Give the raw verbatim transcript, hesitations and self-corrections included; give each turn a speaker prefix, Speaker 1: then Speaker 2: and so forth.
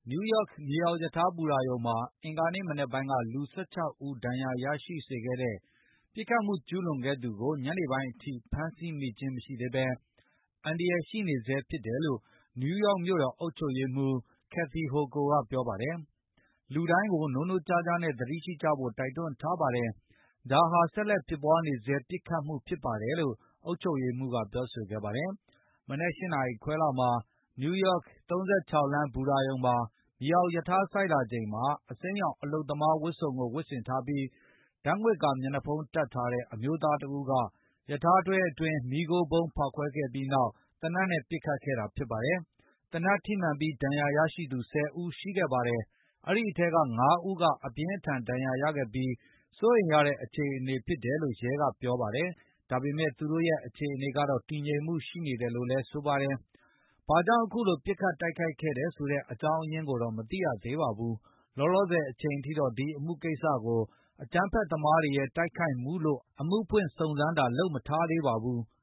Speaker 1: နယူးယောက်မြေအောက်ရထားဘူတာရုံမှာအင်္ဂါနေ့မနက်ပိုင်းကလူ၁၆ဦးဒဏ်ရာရရှိစေခဲ့တဲ့ပစ်ခတ်မှုကျူးလွန်ခဲ့သူကိုညနေပိုင်းအထိဖမ်းဆီးမိခြင်းမရှိသေးဘဲအန္တရာယ်ရှိနေဆဲဖြစ်တယ်လို့နယူးယောက်မြို့တော်အုပ်ချုပ်ရေးမှူး Kathy Hochul ကပြောပါတယ်။လူတိုင်းကိုနိုးနိုးကြားကြားနဲ့သတိရှိကြဖို့တိုက်တွန်းထားပါတယ်။ဒါဟာဆက်လက်ဖြစ်ပွားနေဆဲပစ်ခတ်မှုဖြစ်ပါတယ်လို့အုပ်ချုပ်ရေးမှူးကပြောဆိုခဲ့ပါတယ်။မနက်၈နာရီခွဲလောက်မှာနယူးယောက်၃၆လမ်းဘူတာရုံမှာမြေအောက်ရထားဆိုက်လာချိန်မှာအစိမ်းရောင်အလုပ်သမားဝတ်စုံကိုဝတ်ဆင်ထားပြီးဓာတ်ငွေ့ကာမျက်နှာဖုံးတပ်ထားတဲ့အမျိုးသားတဦးကရထားတွဲအတွင်းမီးခိုးဗုံးဖေါက်ခွဲခဲ့ပြီးနောက်သေနတ်နဲ့ပစ်ခတ်ခဲ့တာဖြစ်ပါတယ်။သေနတ်ထိမှန်ပြီးဒဏ်ရာရရှိသူ၁၀ဦးရှိခဲ့ပါတယ်။အဲဒီအထဲက၅ဦးကအပြင်းအထန်ဒဏ်ရာရခဲ့ပြီးစိုးရိမ်ရတဲ့အခြေအနေဖြစ်တယ်လို့ရဲကပြောပါတယ်။ဒါပေမဲ့သူတို့ရဲ့အခြေအနေကတော့တည်ငြိမ်မှုရှိနေတယ်လို့လည်းဆိုပါတယ်။ဘာကြောင့်အခုလိုပစ်ခတ်တိုက်ခိုက်ခဲ့တယ်ဆိုတဲ့အကြောင်းအရင်းကိုတော့မသိရသေးပါဘူး။လောလောဆယ်အချိန်ထိတော့ဒီအမှုကိစ္စကိုအကြမ်းဖက်သမားတွေရဲ့တိုက်ခိုက်မှုလို့အမှုဖွင့်စုံစမ်းတာလုပ်မထားသေးပါဘူး